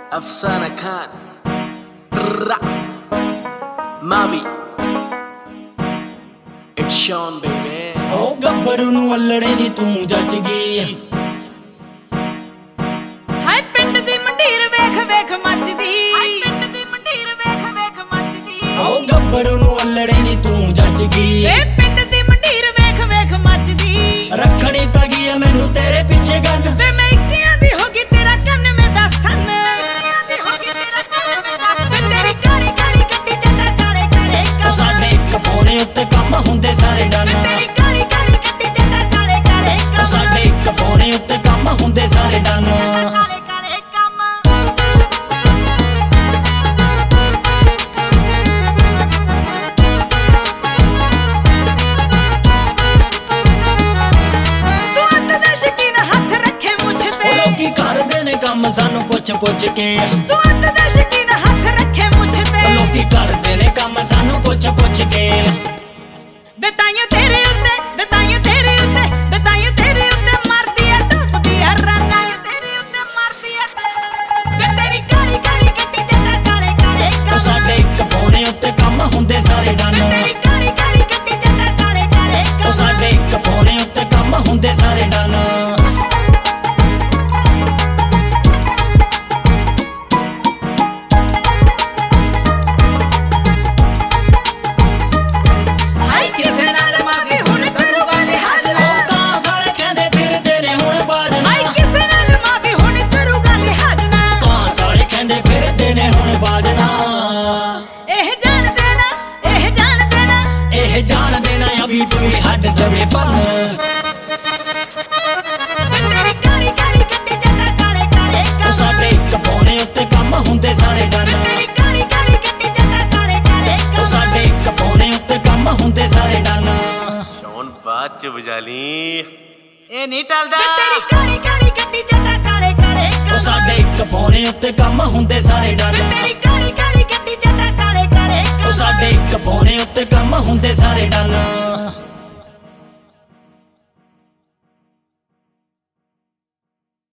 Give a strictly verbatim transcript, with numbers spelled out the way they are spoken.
Afsana Khan, Mavi, it's Sean baby. ओ गब्बरू नू अल्लड़े दी तू जच गई हाय पिंड दी मंडीर वेख वेख मचदी हाय पिंड दी मंडीर वेख वेख मचदी ओ गब्बरू नू अल्लड़े दी तू जच गई ए पिंड दी मंडीर वेख वेख मचदी रखड़ी पै गई है मैनू तेरे पीछे गन वे मैं इक्कियां दी होगी तेरा कन्न में दसन इक्कियां दी होगी तेरा कन्न में दस वे तेरी काली काली गड्डी जट्टा काले काले ओ साडे इक फोने उत्ते कम हुंदे सारे डन तेरी काली काली गड्डी जट्टा काले काले ओ साडे इक फोने उत्ते कम हुंदे सारे डन काले काले कम तू अंत दे शकीन हाथ रखे मुझ ते लोकी करदे ने कम सानू पुछ पुछ के तू अंत दे शकीन हाथ रखे मुझ ते लोकी करदे ने कम सानू पुछ पुछ के बताइयो तेरे उत्ते बताइयो तेरे उत्ते बताइयो तेरे उत्ते मारदी है टूपदी है राना तेरे उत्ते मारदी है वे तेरी काली काली गड्डी जट्टा काले काले ओ साडे इक फोने उत्ते कम हुंदे सारे डन तेरी काली काली गड्डी जट्टा काले काले ओ साडे इक फोने उत्ते कम हुंदे सारे डन हाय किसे नाल मावी हुण करूगा लिहाज ना कां साले कहंदे फिरदे ने हुण बाजना हाय किसे नाल मावी हुण करूगा लिहाज ना कां साले कहंदे फिरदे ने हुण बाजना एह जान देना एह जान देना एह जान देना अभी भी हट दवे पर तेरी काली काली गड्डी जट्टा काले काले ओ साडे इक फोने उत्ते कम हुंदे सारे डन तेरी काली काली गड्डी जट्टा काले काले ओ साडे इक फोने उत्ते कम हुंदे सारे डन Sean बात च बजा ली ए नहीं टलदा तेरी काली काली गड्डी जट्टा काले काले ओ साडे इक फोने उत्ते कम हुंदे सारे डन तेरी काली काली गड्डी जट्टा काले काले ओ साडे इक फोने उत्ते कम हुंदे सारे डन